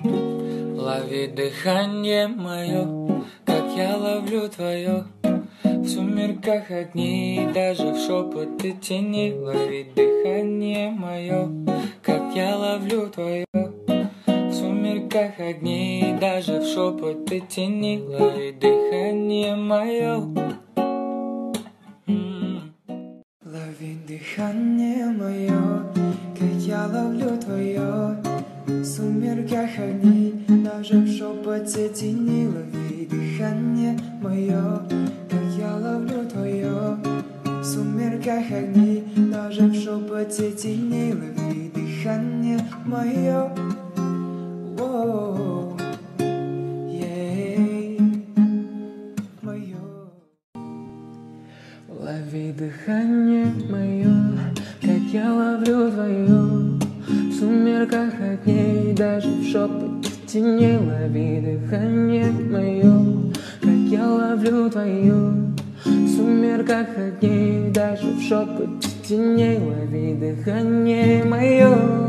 Лови дыхание мое, как я ловлю твое. В сумерках огней, даже в шепоты тени. Лови дыхание мое, как я ловлю твое. В сумерках огней, даже в шепоты тени. Лови дыхание мое. Лови дыхание мое, как я ловлю твое. В сумерках огней, даже в шепоте тени. Лови дыхание мое, как я ловлю твое. В сумерках огней, даже в шепоте тени. Лови дыхание мое. Лови дыхание мое, как я ловлю твое. В сумерках огней, даже в шепоте тени. Лови дыхание мое, как я ловлю твое. В сумерках огней, даже в шепоте тени. Лови дыхание мое.